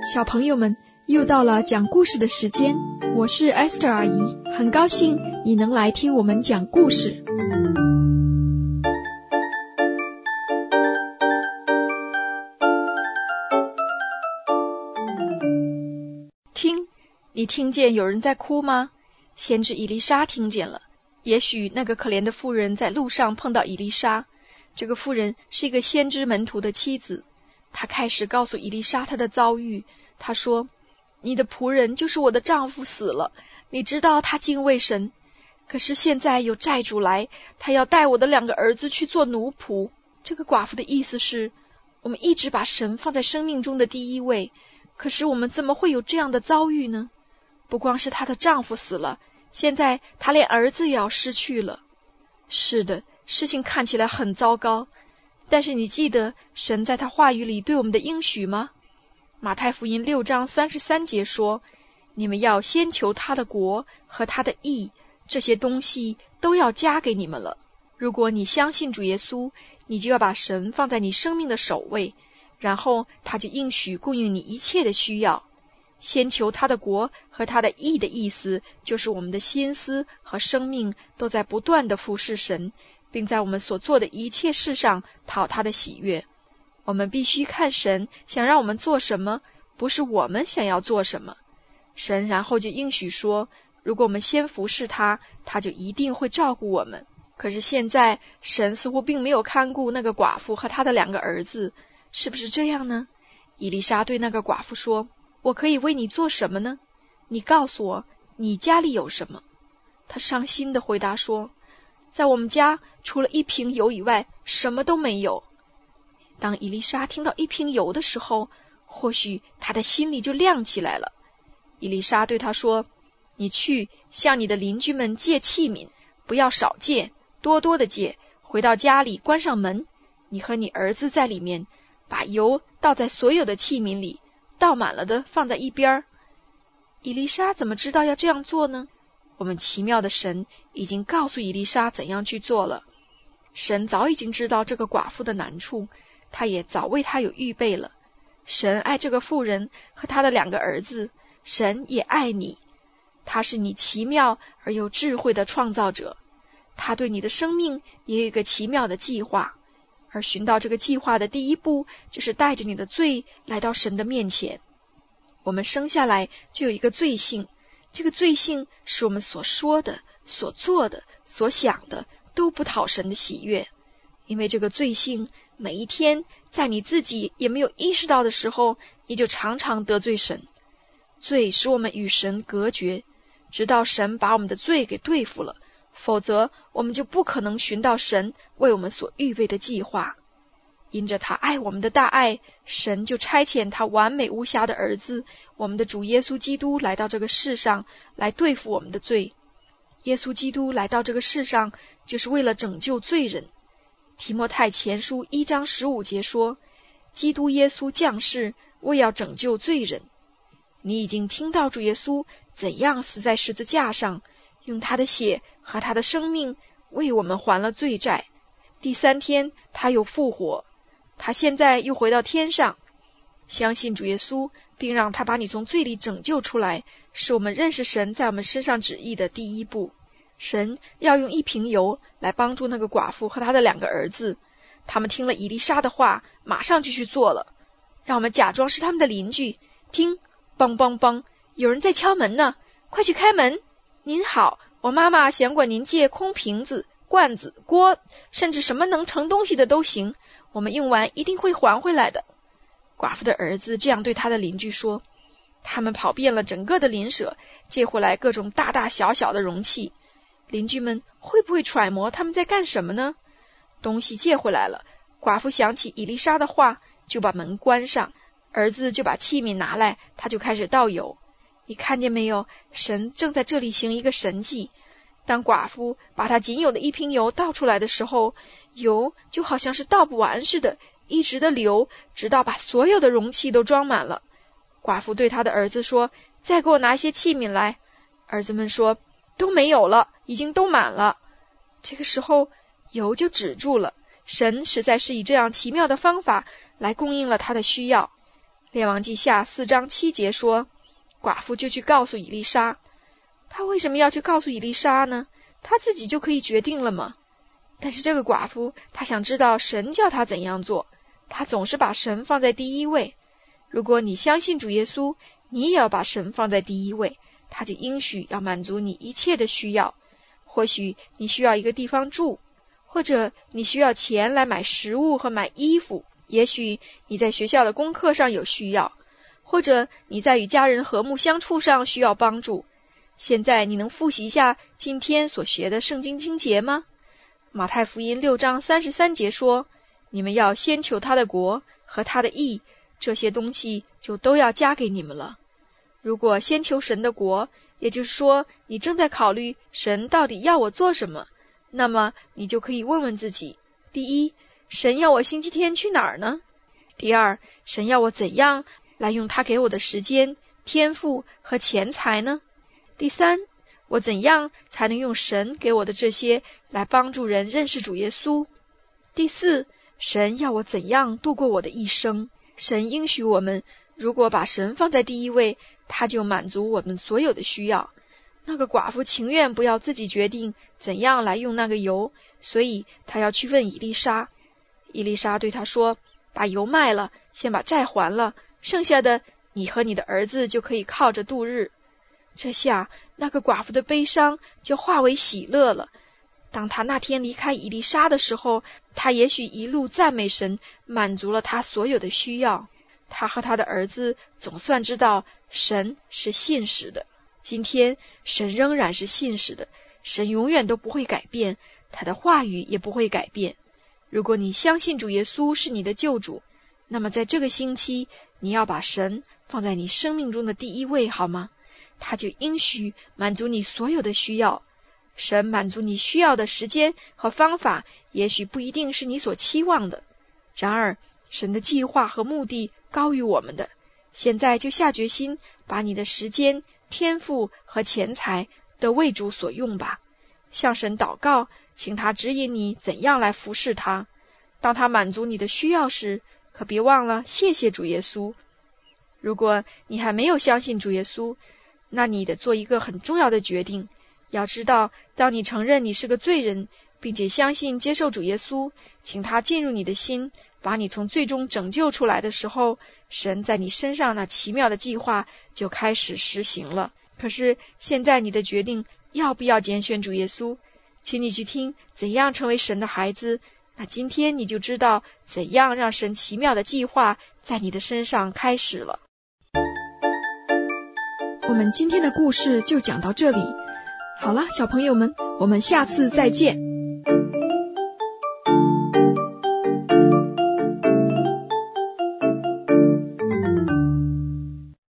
小朋友们，又到了讲故事的时间，我是 Esther 阿姨，很高兴你能来听我们讲故事。你听见有人在哭吗？先知以利沙听见了。也许那个可怜的妇人在路上碰到以利沙，这个妇人是一个先知门徒的妻子。她开始告诉以利沙她的遭遇。她说，你的仆人就是我的丈夫死了，你知道他敬畏神，可是现在有债主来，他要带我的2个儿子去做奴仆。这个寡妇的意思是，我们一直把神放在生命中的第一位，可是我们怎么会有这样的遭遇呢？不光是她的丈夫死了，现在她连儿子也要失去了。是的，事情看起来很糟糕，但是你记得神在他话语里对我们的应许吗？马太福音6章33节说，你们要先求他的国和他的义，这些东西都要加给你们了。如果你相信主耶稣，你就要把神放在你生命的首位，然后他就应许供应你一切的需要。先求他的国和他的义的意思，就是我们的心思和生命都在不断的服侍神，并在我们所做的一切事上讨他的喜悦。我们必须看神想让我们做什么，不是我们想要做什么。神然后就应许说，如果我们先服侍他，他就一定会照顾我们。可是现在神似乎并没有看顾那个寡妇和他的2个儿子，是不是这样呢？以利沙对那个寡妇说，我可以为你做什么呢？你告诉我，你家里有什么？他伤心地回答说，在我们家除了1瓶油以外，什么都没有。当以利沙听到1瓶油的时候，或许他的心里就亮起来了。以利沙对他说，你去向你的邻居们借器皿，不要少借，多多的借，回到家里关上门，你和你儿子在里面，把油倒在所有的器皿里，倒满了的放在一边。以利沙怎么知道要这样做呢？我们奇妙的神已经告诉以利沙怎样去做了。神早已经知道这个寡妇的难处，他也早为他有预备了。神爱这个妇人和他的2个儿子，神也爱你。他是你奇妙而又智慧的创造者，他对你的生命也有一个奇妙的计划，而寻到这个计划的第一步，就是带着你的罪来到神的面前。我们生下来就有一个罪性，这个罪性是我们所说的、所做的、所想的都不讨神的喜悦。因为这个罪性每一天在你自己也没有意识到的时候，你就常常得罪神。罪使我们与神隔绝，直到神把我们的罪给对付了，否则我们就不可能寻到神为我们所预备的计划。因着他爱我们的大爱，神就差遣他完美无瑕的儿子，我们的主耶稣基督来到这个世上，来对付我们的罪。耶稣基督来到这个世上，就是为了拯救罪人。提摩太前书1章15节说，基督耶稣降世，为要拯救罪人。你已经听到主耶稣怎样死在十字架上，用他的血和他的生命为我们还了罪债。第3天他又复活，他现在又回到天上。相信主耶稣，并让他把你从罪里拯救出来，是我们认识神在我们身上旨意的第一步。神要用1瓶油来帮助那个寡妇和他的2个儿子，他们听了以利沙的话，马上就去做了。让我们假装是他们的邻居，听，梆梆梆，有人在敲门呢，快去开门。您好，我妈妈想管您借空瓶子、罐子、锅，甚至什么能盛东西的都行，我们用完一定会还回来的。寡妇的儿子这样对他的邻居说。他们跑遍了整个的邻舍，借回来各种大大小小的容器。邻居们会不会揣摩他们在干什么呢？东西借回来了，寡妇想起以利沙的话，就把门关上，儿子就把器皿拿来，他就开始倒油。你看见没有？神正在这里行一个神迹。当寡妇把她仅有的1瓶油倒出来的时候，油就好像是倒不完似的，一直的流，直到把所有的容器都装满了。寡妇对他的儿子说，再给我拿一些器皿来。儿子们说，都没有了，已经都满了。这个时候油就止住了。神实在是以这样奇妙的方法来供应了他的需要。 列王记下4章7节说，寡妇就去告诉以利沙。她为什么要去告诉以利沙呢？她自己就可以决定了吗？但是这个寡妇，她想知道神叫她怎样做，她总是把神放在第一位。如果你相信主耶稣，你也要把神放在第一位，他就应许要满足你一切的需要。或许你需要一个地方住，或者你需要钱来买食物和买衣服，也许你在学校的功课上有需要，或者你在与家人和睦相处上需要帮助。现在你能复习一下今天所学的圣经经节吗？马太福音6章33节说，你们要先求他的国和他的义，这些东西就都要加给你们了。如果先求神的国，也就是说你正在考虑神到底要我做什么，那么你就可以问问自己，第一，神要我星期天去哪儿呢？第二，神要我怎样来用他给我的时间、天赋和钱财呢？第三，我怎样才能用神给我的这些来帮助人认识主耶稣？第四，神要我怎样度过我的一生？神应许我们，如果把神放在第一位，他就满足我们所有的需要。那个寡妇情愿不要自己决定怎样来用那个油，所以他要去问以利沙。以利沙对他说，把油卖了，先把债还了，剩下的你和你的儿子就可以靠着度日。这下那个寡妇的悲伤就化为喜乐了。当他那天离开以利沙的时候，他也许一路赞美神，满足了他所有的需要。他和他的儿子总算知道神是信实的。今天神仍然是信实的，神永远都不会改变，他的话语也不会改变。如果你相信主耶稣是你的救主，那么在这个星期你要把神放在你生命中的第一位，好吗？他就应许满足你所有的需要。神满足你需要的时间和方法也许不一定是你所期望的，然而神的计划和目的高于我们的。现在就下决心把你的时间、天赋和钱财都为主所用吧。向神祷告，请他指引你怎样来服侍他。当他满足你的需要时，可别忘了谢谢主耶稣。如果你还没有相信主耶稣，那你得做一个很重要的决定。要知道，当你承认你是个罪人，并且相信接受主耶稣，请他进入你的心，把你从罪中拯救出来的时候，神在你身上那奇妙的计划就开始实行了。可是现在你的决定要不要拣选主耶稣，请你去听怎样成为神的孩子，那今天你就知道怎样让神奇妙的计划在你的身上开始了。我们今天的故事就讲到这里。好了，小朋友们，我们下次再见。